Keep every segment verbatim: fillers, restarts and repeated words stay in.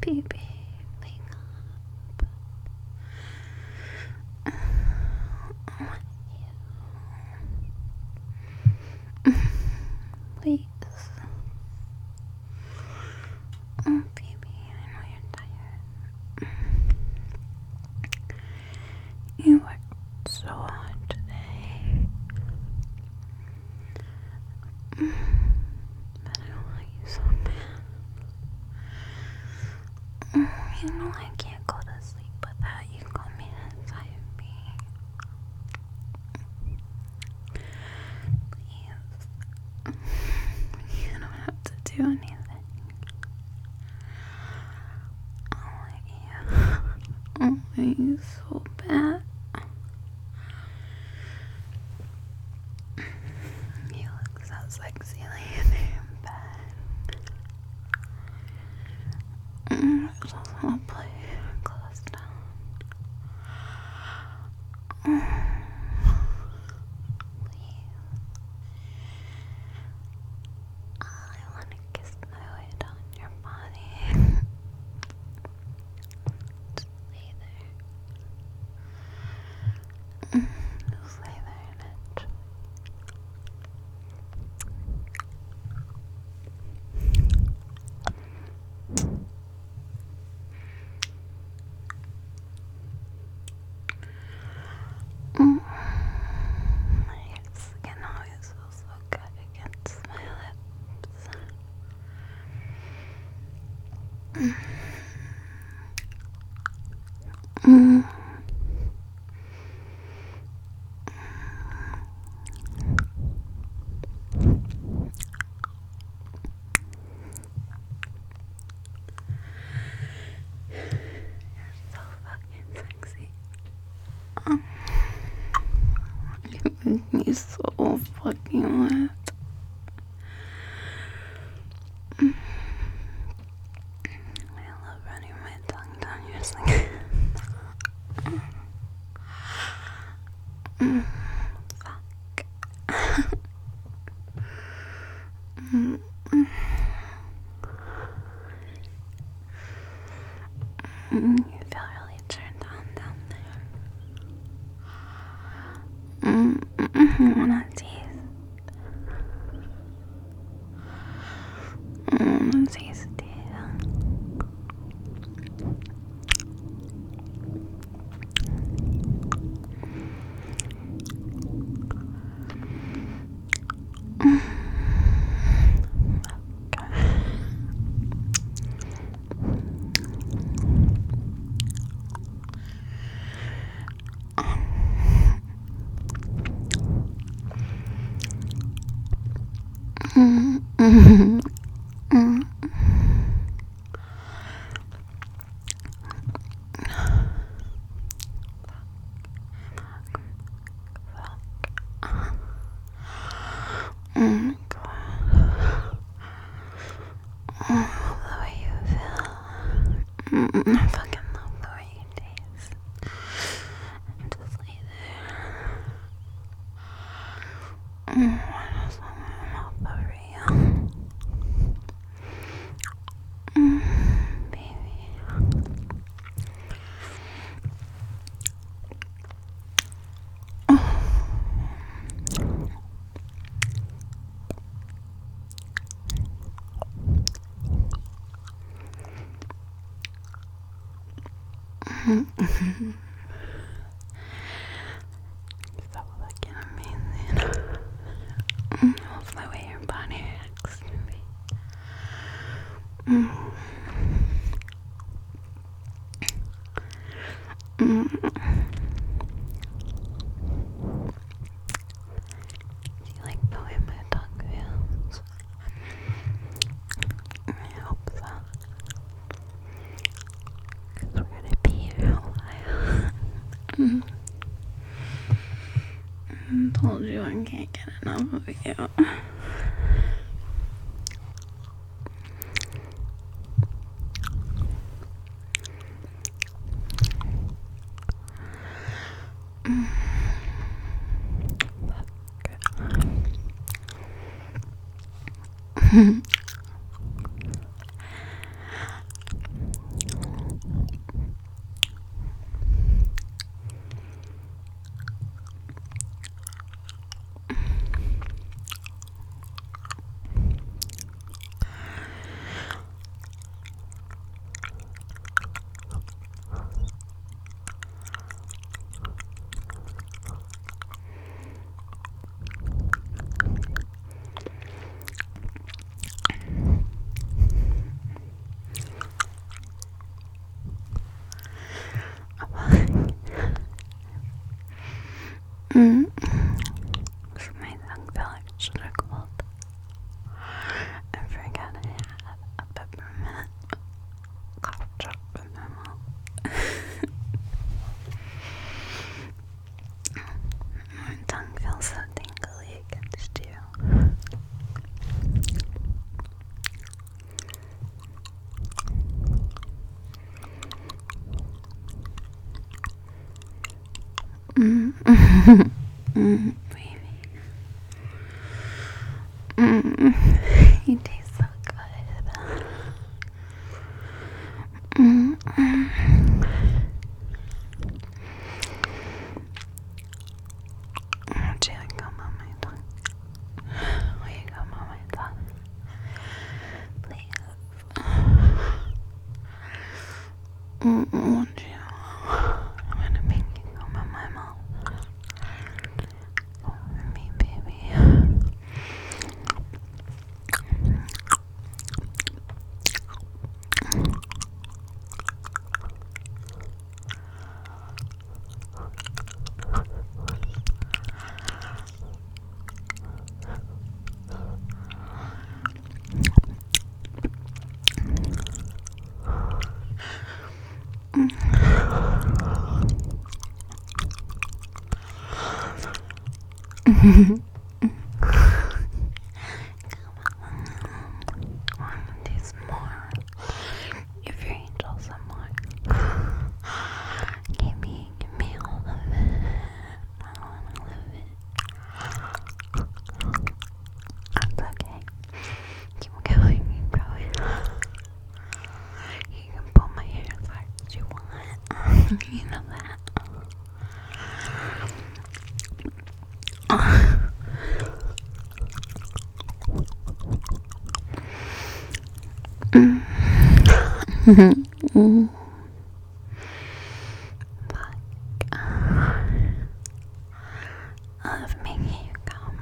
baby, wake up. Please. Oh, baby, I know you're tired. You worked so hard today. But I want you so bad. You know I can't go to sleep without you coming inside of me. Please. You don't have to do anything. I want you. I want you so bad. You look so sexy laying there in bed. Mm, I just want to play your clothes down. Mm. I want to kiss my way down your body. Just lay there. Mm, Just lay there and enjoy. Mm. Your skin always feels so good against my lips. Mm. Mm. So fucking sexy. Um, you make me so fucking wet. Mm. I love running my tongue down your skin. Mm. Fuck. Mm. Mm. You feel really turned on down there. Mm. Mm. You wanna taste? I wanna taste it. Mm. Mm. Mm. Oh my god. Oh, I love the way you feel. Mm, I fucking love the way you taste. And just lay there. Mm, I just want my mouth over you. Mm, baby. Mm. So fucking amazing. Mm, I love the way your body reacts to me. Mm. Mm. Do you like the way my tongue feels? I hope so. Because we're gonna be here a while. Mm. I told you I can't get enough of you. mm, baby. Mm, you taste so good. Mm, mm. Would you come on my tongue? Will you come on my tongue? Please. Mm, won't you? I'm gonna make you come on my mouth. Come with me, baby. I want to taste more. Give your angel some more. Give me, give me all of it. I want all of it. That's okay. Keep going, keep going. You can pull my hair as hard as you want. You know that. Mm. Fuck. I love making you come.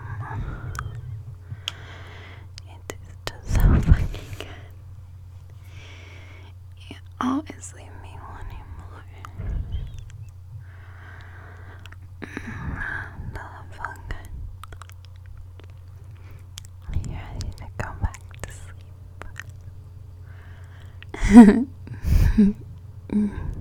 It is just so fucking good. You always leave me wanting more. But I'm so good. Are you ready to go back to sleep?